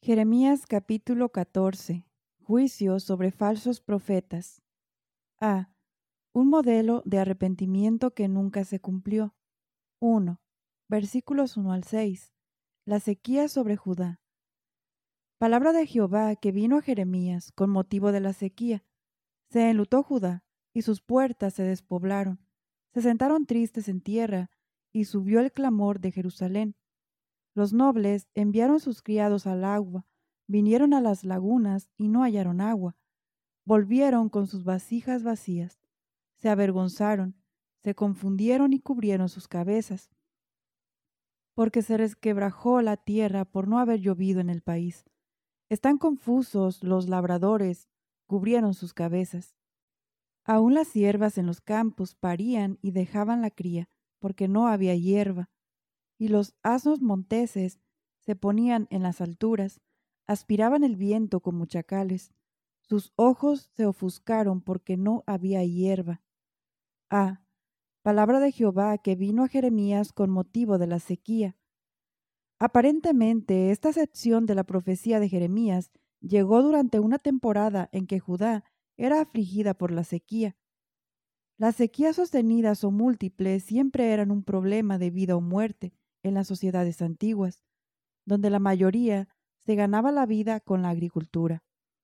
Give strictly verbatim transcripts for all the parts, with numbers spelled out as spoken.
Jeremías capítulo catorce. Juicio sobre falsos profetas. A. Un modelo de arrepentimiento que nunca se cumplió. uno. Versículos uno al seis. La sequía sobre Judá. Palabra de Jehová que vino a Jeremías con motivo de la sequía. Se enlutó Judá, y sus puertas se despoblaron. Se sentaron tristes en tierra, y subió el clamor de Jerusalén. Los nobles enviaron sus criados al agua, vinieron a las lagunas y no hallaron agua. Volvieron con sus vasijas vacías. Se avergonzaron, se confundieron y cubrieron sus cabezas, porque se resquebrajó la tierra por no haber llovido en el país. Están confusos los labradores, cubrieron sus cabezas. Aún las siervas en los campos parían y dejaban la cría, porque no había hierba. Y los asnos monteses se ponían en las alturas, aspiraban el viento como chacales. Sus ojos se ofuscaron porque no había hierba. Ah, palabra de Jehová que vino a Jeremías con motivo de la sequía. Aparentemente, esta sección de la profecía de Jeremías llegó durante una temporada en que Judá era afligida por la sequía. Las sequías sostenidas o múltiples siempre eran un problema de vida o muerte en las sociedades antiguas, donde la mayoría se ganaba la vida con la agricultura.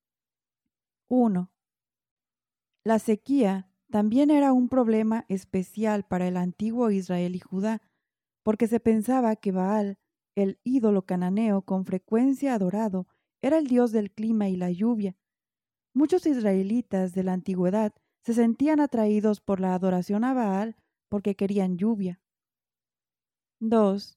uno. La sequía también era un problema especial para el antiguo Israel y Judá, porque se pensaba que Baal, el ídolo cananeo con frecuencia adorado, era el dios del clima y la lluvia. Muchos israelitas de la antigüedad se sentían atraídos por la adoración a Baal porque querían lluvia. dos.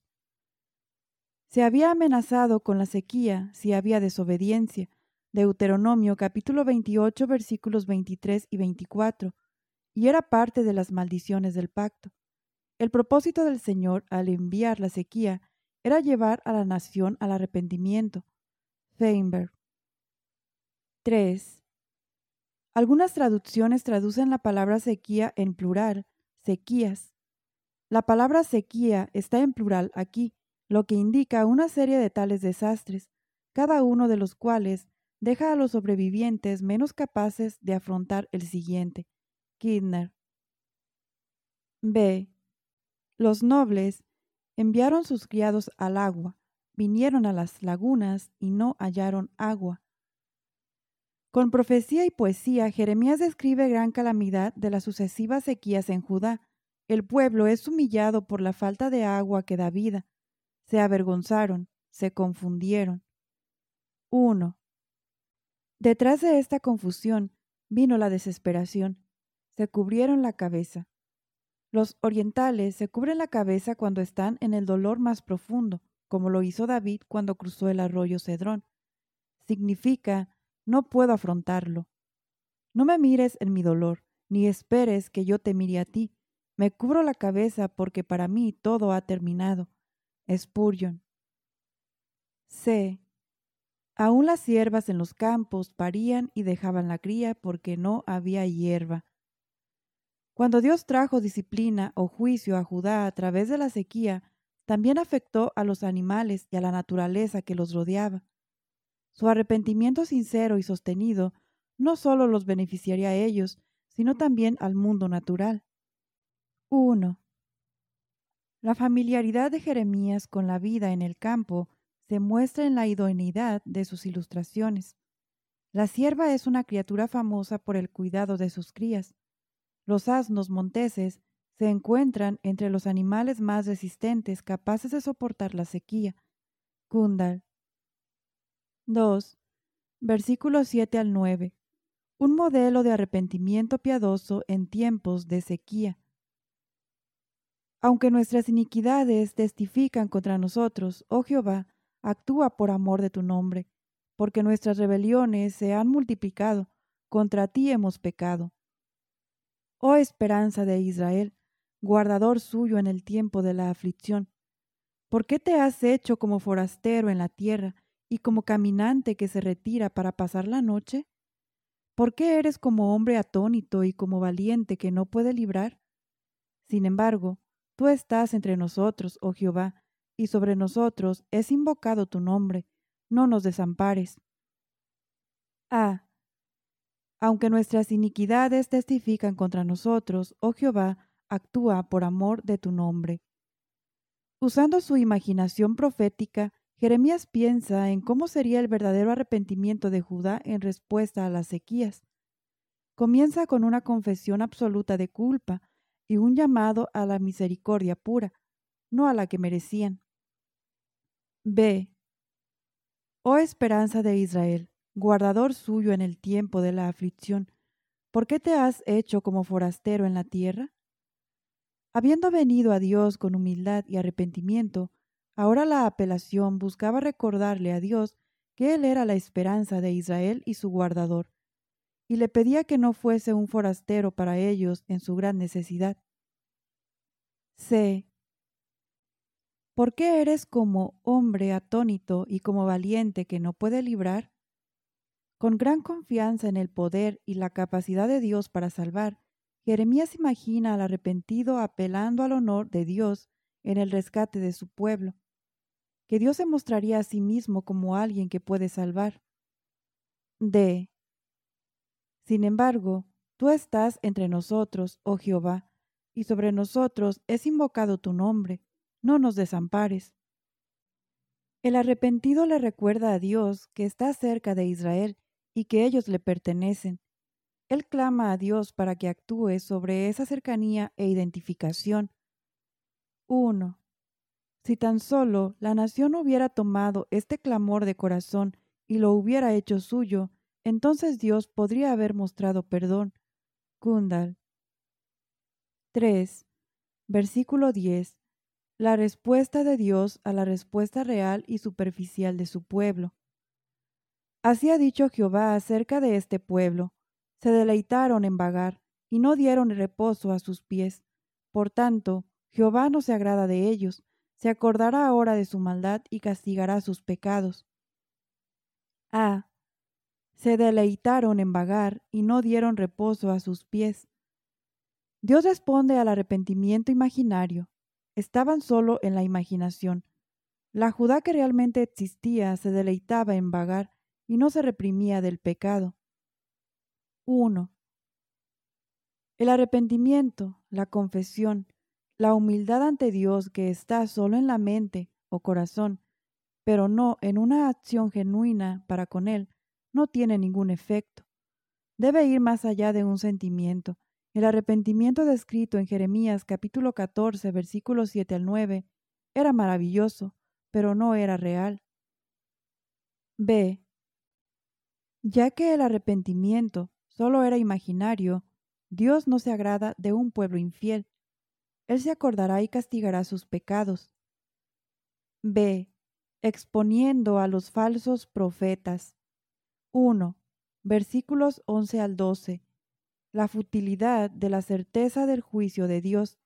Se había amenazado con la sequía si había desobediencia. Deuteronomio capítulo veintiocho versículos veintitrés y veinticuatro, y era parte de las maldiciones del pacto. El propósito del Señor al enviar la sequía era llevar a la nación al arrepentimiento. Feinberg. tres. Algunas traducciones traducen la palabra sequía en plural, sequías. La palabra sequía está en plural aquí, lo que indica una serie de tales desastres, cada uno de los cuales deja a los sobrevivientes menos capaces de afrontar el siguiente. Kidner. B. Los nobles enviaron sus criados al agua, vinieron a las lagunas y no hallaron agua. Con profecía y poesía, Jeremías describe gran calamidad de las sucesivas sequías en Judá. El pueblo es humillado por la falta de agua que da vida. Se avergonzaron, se confundieron. uno. Detrás de esta confusión vino la desesperación. Se cubrieron la cabeza. Los orientales se cubren la cabeza cuando están en el dolor más profundo, como lo hizo David cuando cruzó el arroyo Cedrón. Significa, no puedo afrontarlo. No me mires en mi dolor, ni esperes que yo te mire a ti. Me cubro la cabeza porque para mí todo ha terminado. Spurgeon. C. Aún las siervas en los campos parían y dejaban la cría porque no había hierba. Cuando Dios trajo disciplina o juicio a Judá a través de la sequía, también afectó a los animales y a la naturaleza que los rodeaba. Su arrepentimiento sincero y sostenido no solo los beneficiaría a ellos, sino también al mundo natural. uno. La familiaridad de Jeremías con la vida en el campo se muestra en la idoneidad de sus ilustraciones. La sierva es una criatura famosa por el cuidado de sus crías. Los asnos monteses se encuentran entre los animales más resistentes capaces de soportar la sequía. Kundal. dos. Versículos siete al nueve. Un modelo de arrepentimiento piadoso en tiempos de sequía. Aunque nuestras iniquidades testifican contra nosotros, oh Jehová, actúa por amor de tu nombre, porque nuestras rebeliones se han multiplicado, contra ti hemos pecado. Oh esperanza de Israel, guardador suyo en el tiempo de la aflicción, ¿por qué te has hecho como forastero en la tierra y como caminante que se retira para pasar la noche? ¿Por qué eres como hombre atónito y como valiente que no puede librar? Sin embargo, tú estás entre nosotros, oh Jehová, y sobre nosotros es invocado tu nombre, no nos desampares. A. Aunque nuestras iniquidades testifican contra nosotros, oh Jehová, actúa por amor de tu nombre. Usando su imaginación profética, Jeremías piensa en cómo sería el verdadero arrepentimiento de Judá en respuesta a las sequías. Comienza con una confesión absoluta de culpa y un llamado a la misericordia pura, no a la que merecían. B. Oh esperanza de Israel, guardador suyo en el tiempo de la aflicción, ¿por qué te has hecho como forastero en la tierra? Habiendo venido a Dios con humildad y arrepentimiento, ahora la apelación buscaba recordarle a Dios que Él era la esperanza de Israel y su guardador, y le pedía que no fuese un forastero para ellos en su gran necesidad. C. ¿Por qué eres como hombre atónito y como valiente que no puede librar? Con gran confianza en el poder y la capacidad de Dios para salvar, Jeremías imagina al arrepentido apelando al honor de Dios en el rescate de su pueblo, que Dios se mostraría a sí mismo como alguien que puede salvar. D. Sin embargo, tú estás entre nosotros, oh Jehová, y sobre nosotros es invocado tu nombre, no nos desampares. El arrepentido le recuerda a Dios que está cerca de Israel y que ellos le pertenecen. Él clama a Dios para que actúe sobre esa cercanía e identificación. uno. Si tan solo la nación hubiera tomado este clamor de corazón y lo hubiera hecho suyo, entonces Dios podría haber mostrado perdón. Kundal. tres. Versículo diez. La respuesta de Dios a la respuesta real y superficial de su pueblo. Así ha dicho Jehová acerca de este pueblo: se deleitaron en vagar, y no dieron reposo a sus pies. Por tanto, Jehová no se agrada de ellos, se acordará ahora de su maldad y castigará sus pecados. A. Se deleitaron en vagar, y no dieron reposo a sus pies. Dios responde al arrepentimiento imaginario. Estaban solo en la imaginación. La Judá que realmente existía se deleitaba en vagar y no se reprimía del pecado. uno. El arrepentimiento, la confesión, la humildad ante Dios que está solo en la mente o corazón, pero no en una acción genuina para con Él, no tiene ningún efecto. Debe ir más allá de un sentimiento. El arrepentimiento descrito en Jeremías capítulo catorce, versículos siete al nueve, era maravilloso, pero no era real. B. Ya que el arrepentimiento solo era imaginario, Dios no se agrada de un pueblo infiel. Él se acordará y castigará sus pecados. B. Exponiendo a los falsos profetas. uno. Versículos once al doce. La futilidad de la certeza del juicio de Dios.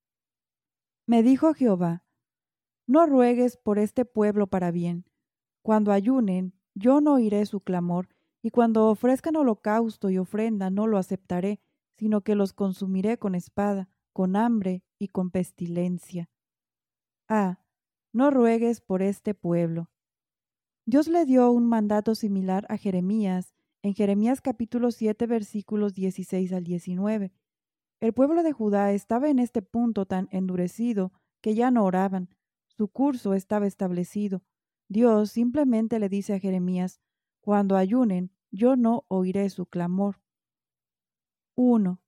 Me dijo Jehová: no ruegues por este pueblo para bien. Cuando ayunen, yo no oiré su clamor, y cuando ofrezcan holocausto y ofrenda no lo aceptaré, sino que los consumiré con espada, con hambre y con pestilencia. A. No ruegues por este pueblo. Dios le dio un mandato similar a Jeremías en Jeremías capítulo siete versículos dieciséis al diecinueve. El pueblo de Judá estaba en este punto tan endurecido que ya no oraban. Su curso estaba establecido. Dios simplemente le dice a Jeremías: cuando ayunen, yo no oiré su clamor. uno.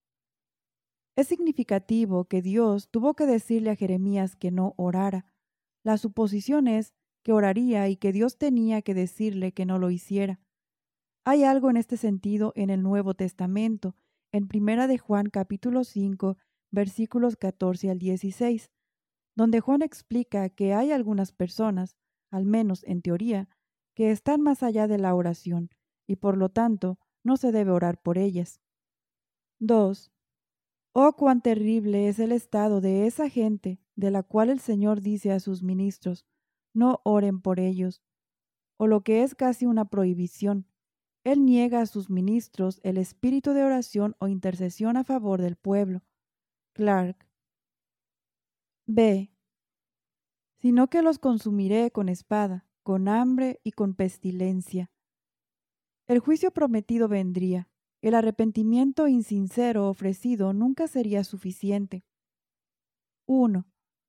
Es significativo que Dios tuvo que decirle a Jeremías que no orara. La suposición es que oraría y que Dios tenía que decirle que no lo hiciera. Hay algo en este sentido en el Nuevo Testamento, en Primera de Juan capítulo cinco, versículos catorce al dieciséis, donde Juan explica que hay algunas personas, al menos en teoría, que están más allá de la oración y por lo tanto no se debe orar por ellas. dos. Oh, cuán terrible es el estado de esa gente de la cual el Señor dice a sus ministros: no oren por ellos. O lo que es casi una prohibición, Él niega a sus ministros el espíritu de oración o intercesión a favor del pueblo. Clark. B. Sino que los consumiré con espada, con hambre y con pestilencia. El juicio prometido vendría. El arrepentimiento insincero ofrecido nunca sería suficiente. uno.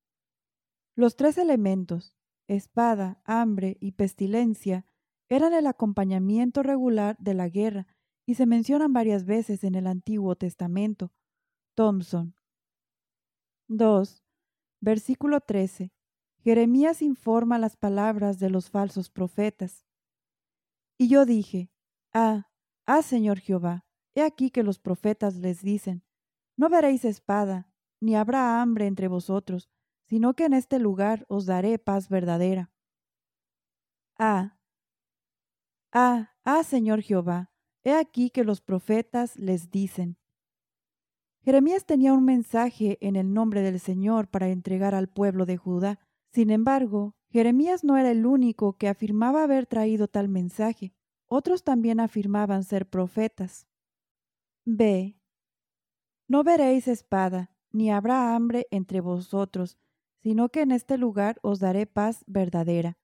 Los tres elementos, espada, hambre y pestilencia, eran el acompañamiento regular de la guerra y se mencionan varias veces en el Antiguo Testamento. Thompson. dos. Versículo trece. Jeremías informa las palabras de los falsos profetas. Y yo dije, ah, ah, Señor Jehová, he aquí que los profetas les dicen, no veréis espada, ni habrá hambre entre vosotros, sino que en este lugar os daré paz verdadera. Ah, ah, ah, Señor Jehová, he aquí que los profetas les dicen. Jeremías tenía un mensaje en el nombre del Señor para entregar al pueblo de Judá. Sin embargo, Jeremías no era el único que afirmaba haber traído tal mensaje. Otros también afirmaban ser profetas. B. No veréis espada, ni habrá hambre entre vosotros, sino que en este lugar os daré paz verdadera.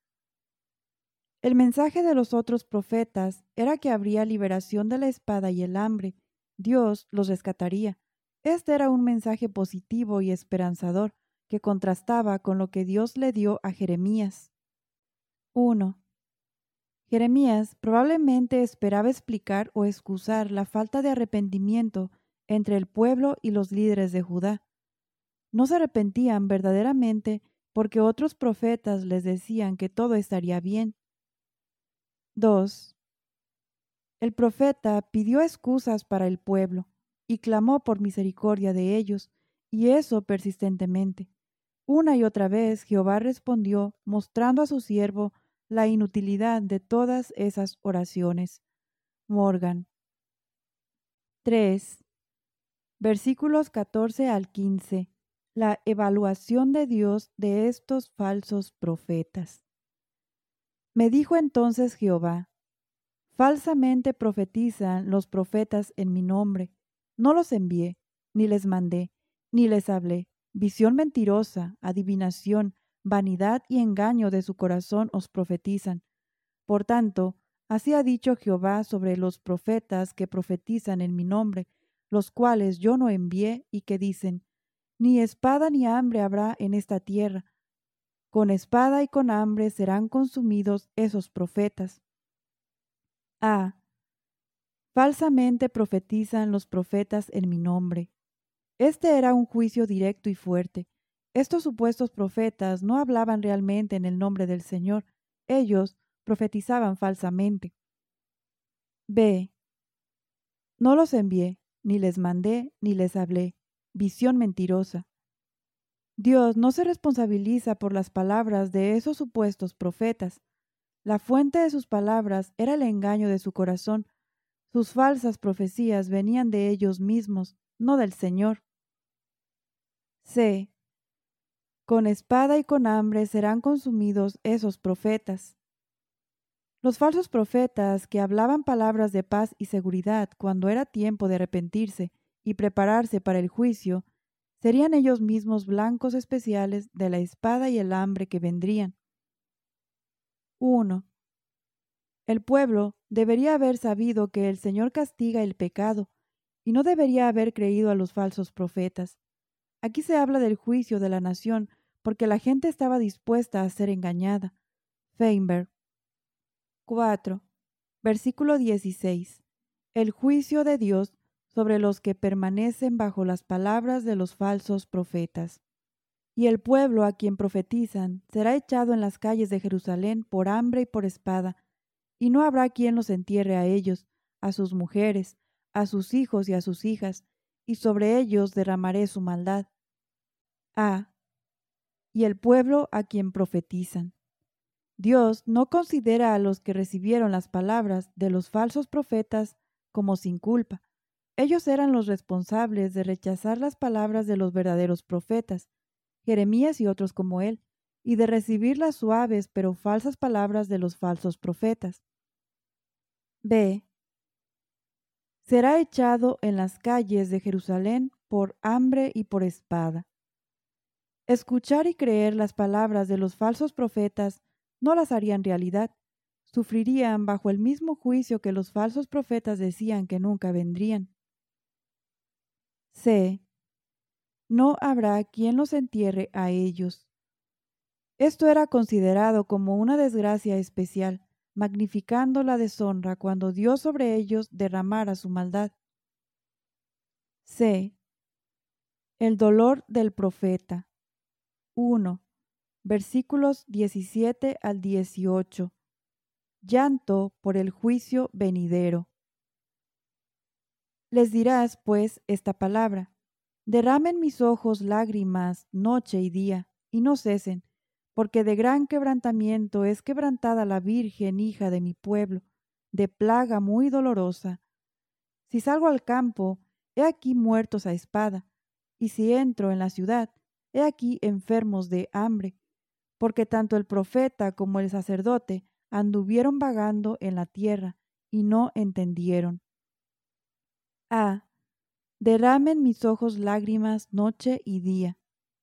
El mensaje de los otros profetas era que habría liberación de la espada y el hambre. Dios los rescataría. Este era un mensaje positivo y esperanzador que contrastaba con lo que Dios le dio a Jeremías. uno. Jeremías probablemente esperaba explicar o excusar la falta de arrepentimiento entre el pueblo y los líderes de Judá. No se arrepentían verdaderamente porque otros profetas les decían que todo estaría bien. dos. El profeta pidió excusas para el pueblo y clamó por misericordia de ellos, y eso persistentemente. Una y otra vez Jehová respondió, mostrando a su siervo la inutilidad de todas esas oraciones. Morgan. tres. Versículos catorce al quince. La evaluación de Dios de estos falsos profetas. Me dijo entonces Jehová, falsamente profetizan los profetas en mi nombre. No los envié, ni les mandé, ni les hablé. Visión mentirosa, adivinación, vanidad y engaño de su corazón os profetizan. Por tanto, así ha dicho Jehová sobre los profetas que profetizan en mi nombre, los cuales yo no envié y que dicen, ni espada ni hambre habrá en esta tierra. Con espada y con hambre serán consumidos esos profetas. A. Falsamente profetizan los profetas en mi nombre. Este era un juicio directo y fuerte. Estos supuestos profetas no hablaban realmente en el nombre del Señor. Ellos profetizaban falsamente. B. No los envié, ni les mandé, ni les hablé. Visión mentirosa. Dios no se responsabiliza por las palabras de esos supuestos profetas. La fuente de sus palabras era el engaño de su corazón. Sus falsas profecías venían de ellos mismos, no del Señor. C. Con espada y con hambre serán consumidos esos profetas. Los falsos profetas que hablaban palabras de paz y seguridad cuando era tiempo de arrepentirse y prepararse para el juicio, serían ellos mismos blancos especiales de la espada y el hambre que vendrían. uno. El pueblo debería haber sabido que el Señor castiga el pecado y no debería haber creído a los falsos profetas. Aquí se habla del juicio de la nación porque la gente estaba dispuesta a ser engañada. Feinberg. cuatro. Versículo dieciséis. El juicio de Dios sobre los que permanecen bajo las palabras de los falsos profetas. Y el pueblo a quien profetizan será echado en las calles de Jerusalén por hambre y por espada, y no habrá quien los entierre a ellos, a sus mujeres, a sus hijos y a sus hijas, y sobre ellos derramaré su maldad. A. Y el pueblo a quien profetizan. Dios no considera a los que recibieron las palabras de los falsos profetas como sin culpa. Ellos eran los responsables de rechazar las palabras de los verdaderos profetas, Jeremías y otros como él, y de recibir las suaves pero falsas palabras de los falsos profetas. B. Será echado en las calles de Jerusalén por hambre y por espada. Escuchar y creer las palabras de los falsos profetas no las harían realidad. Sufrirían bajo el mismo juicio que los falsos profetas decían que nunca vendrían. C. No habrá quien los entierre a ellos. Esto era considerado como una desgracia especial, magnificando la deshonra cuando Dios sobre ellos derramara su maldad. C. El dolor del profeta. uno. Versículos diecisiete al dieciocho. Llanto por el juicio venidero. Les dirás, pues, esta palabra: derramen mis ojos lágrimas noche y día, y no cesen, porque de gran quebrantamiento es quebrantada la Virgen hija de mi pueblo, de plaga muy dolorosa. Si salgo al campo, he aquí muertos a espada, y si entro en la ciudad, he aquí enfermos de hambre, porque tanto el profeta como el sacerdote anduvieron vagando en la tierra, y no entendieron. A. Derramen mis ojos lágrimas noche y día.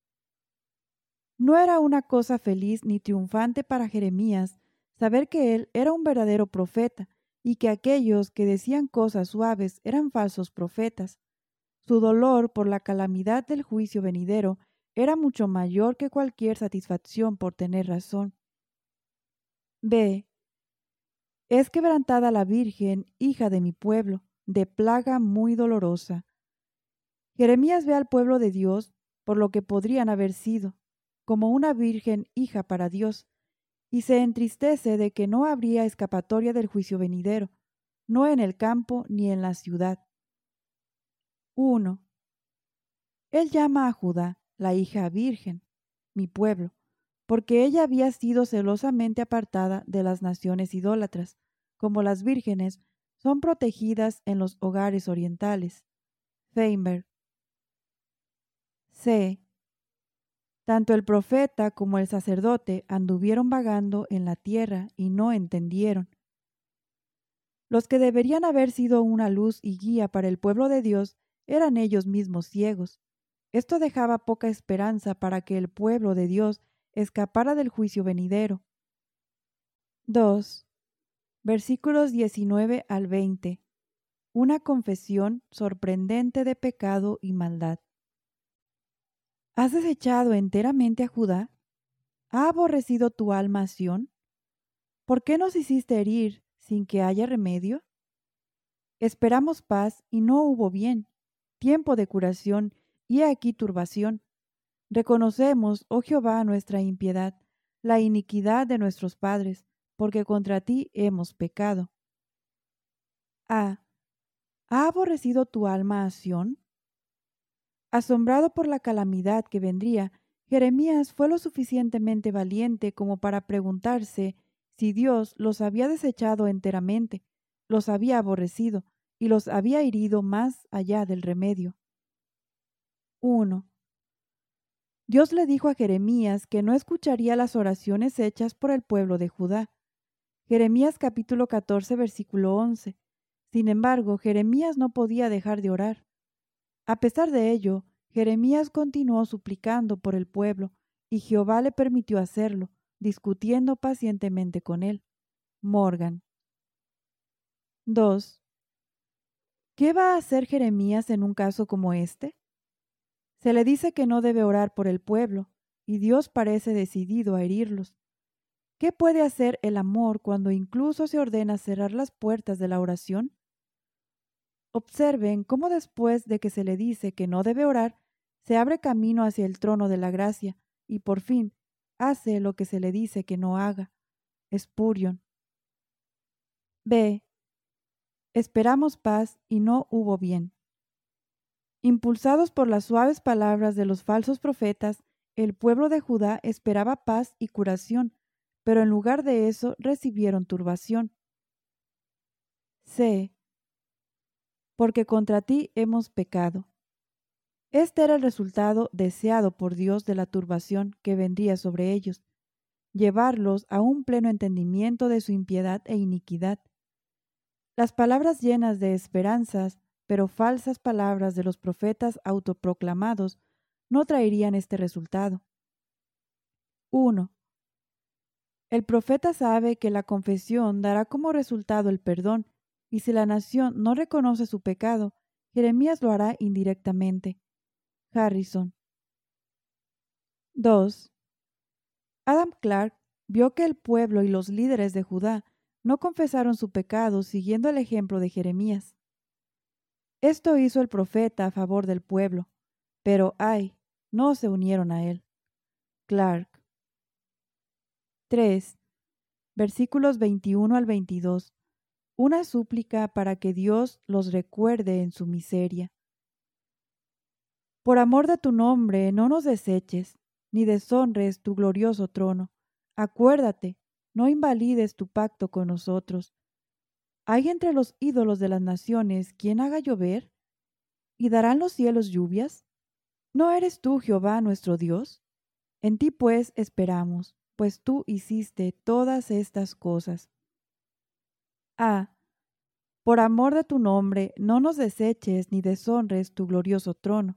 No era una cosa feliz ni triunfante para Jeremías saber que él era un verdadero profeta y que aquellos que decían cosas suaves eran falsos profetas. Su dolor por la calamidad del juicio venidero era mucho mayor que cualquier satisfacción por tener razón. B. Es quebrantada la Virgen, hija de mi pueblo, de plaga muy dolorosa. Jeremías ve al pueblo de Dios por lo que podrían haber sido, como una virgen hija para Dios, y se entristece de que no habría escapatoria del juicio venidero, no en el campo ni en la ciudad. uno. Él llama a Judá, la hija virgen, mi pueblo, porque ella había sido celosamente apartada de las naciones idólatras, como las vírgenes son protegidas en los hogares orientales. Feinberg. C. Tanto el profeta como el sacerdote anduvieron vagando en la tierra y no entendieron. Los que deberían haber sido una luz y guía para el pueblo de Dios eran ellos mismos ciegos. Esto dejaba poca esperanza para que el pueblo de Dios escapara del juicio venidero. dos. Versículos diecinueve al veinte. Una confesión sorprendente de pecado y maldad. ¿Has desechado enteramente a Judá? ¿Ha aborrecido tu alma a Sión? ¿Por qué nos hiciste herir sin que haya remedio? Esperamos paz y no hubo bien, tiempo de curación y he aquí turbación. Reconocemos, oh Jehová, nuestra impiedad, la iniquidad de nuestros padres, porque contra ti hemos pecado. A. ¿Ha aborrecido tu alma a Sión? Asombrado por la calamidad que vendría, Jeremías fue lo suficientemente valiente como para preguntarse si Dios los había desechado enteramente, los había aborrecido y los había herido más allá del remedio. uno. Dios le dijo a Jeremías que no escucharía las oraciones hechas por el pueblo de Judá. Jeremías capítulo catorce, versículo once. Sin embargo, Jeremías no podía dejar de orar. A pesar de ello, Jeremías continuó suplicando por el pueblo, y Jehová le permitió hacerlo, discutiendo pacientemente con él. Morgan. dos. ¿Qué va a hacer Jeremías en un caso como este? Se le dice que no debe orar por el pueblo, y Dios parece decidido a herirlos. ¿Qué puede hacer el amor cuando incluso se ordena cerrar las puertas de la oración? Observen cómo después de que se le dice que no debe orar, se abre camino hacia el trono de la gracia y por fin hace lo que se le dice que no haga. Spurgeon. B. Esperamos paz y no hubo bien. Impulsados por las suaves palabras de los falsos profetas, el pueblo de Judá esperaba paz y curación, pero en lugar de eso recibieron turbación. C. Porque contra ti hemos pecado. Este era el resultado deseado por Dios de la turbación que vendría sobre ellos, llevarlos a un pleno entendimiento de su impiedad e iniquidad. Las palabras llenas de esperanzas, pero falsas palabras de los profetas autoproclamados, no traerían este resultado. uno. El profeta sabe que la confesión dará como resultado el perdón, y si la nación no reconoce su pecado, Jeremías lo hará indirectamente. Harrison. dos. Adam Clarke vio que el pueblo y los líderes de Judá no confesaron su pecado siguiendo el ejemplo de Jeremías. Esto hizo el profeta a favor del pueblo, pero ay, no se unieron a él. Clarke. tres. Versículos veintiuno al veintidós. Una súplica para que Dios los recuerde en su miseria. Por amor de tu nombre, no nos deseches, ni deshonres tu glorioso trono. Acuérdate, no invalides tu pacto con nosotros. ¿Hay entre los ídolos de las naciones quien haga llover? ¿Y darán los cielos lluvias? ¿No eres tú, Jehová, nuestro Dios? En ti, pues, esperamos, pues tú hiciste todas estas cosas. A. Por amor de tu nombre, no nos deseches ni deshonres tu glorioso trono.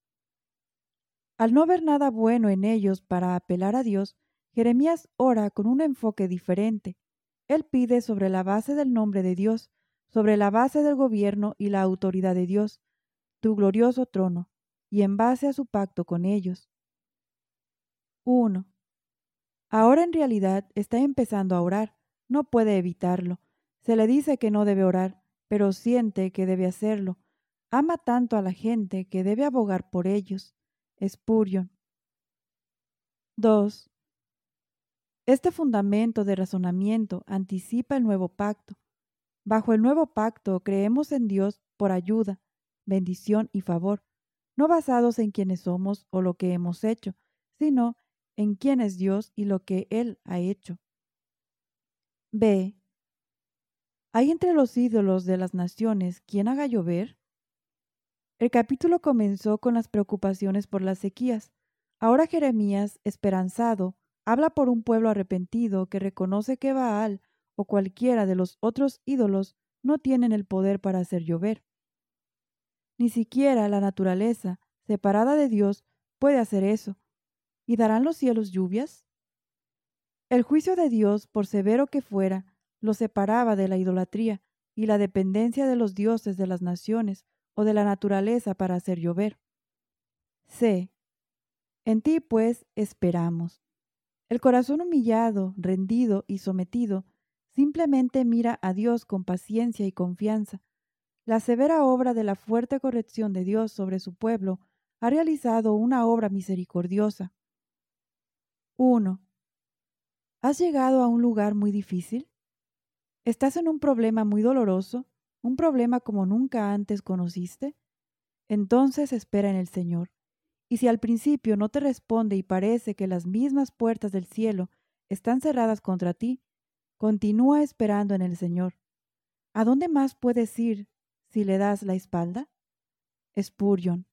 Al no ver nada bueno en ellos para apelar a Dios, Jeremías ora con un enfoque diferente. Él pide sobre la base del nombre de Dios, sobre la base del gobierno y la autoridad de Dios, tu glorioso trono, y en base a su pacto con ellos. uno. Ahora en realidad está empezando a orar, no puede evitarlo. Se le dice que no debe orar, pero siente que debe hacerlo. Ama tanto a la gente que debe abogar por ellos. Spurgeon. dos. Este fundamento de razonamiento anticipa el nuevo pacto. Bajo el nuevo pacto creemos en Dios por ayuda, bendición y favor, no basados en quiénes somos o lo que hemos hecho, sino en quién es Dios y lo que Él ha hecho. B. ¿Hay entre los ídolos de las naciones quien haga llover? El capítulo comenzó con las preocupaciones por las sequías. Ahora Jeremías, esperanzado, habla por un pueblo arrepentido que reconoce que Baal o cualquiera de los otros ídolos no tienen el poder para hacer llover. Ni siquiera la naturaleza, separada de Dios, puede hacer eso. ¿Y darán los cielos lluvias? El juicio de Dios, por severo que fuera, lo separaba de la idolatría y la dependencia de los dioses de las naciones o de la naturaleza para hacer llover. C. En ti, pues, esperamos. El corazón humillado, rendido y sometido simplemente mira a Dios con paciencia y confianza. La severa obra de la fuerte corrección de Dios sobre su pueblo ha realizado una obra misericordiosa. uno. ¿Has llegado a un lugar muy difícil? ¿Estás en un problema muy doloroso? ¿Un problema como nunca antes conociste? Entonces espera en el Señor. Y si al principio no te responde y parece que las mismas puertas del cielo están cerradas contra ti, continúa esperando en el Señor. ¿A dónde más puedes ir si le das la espalda? Spurgeon.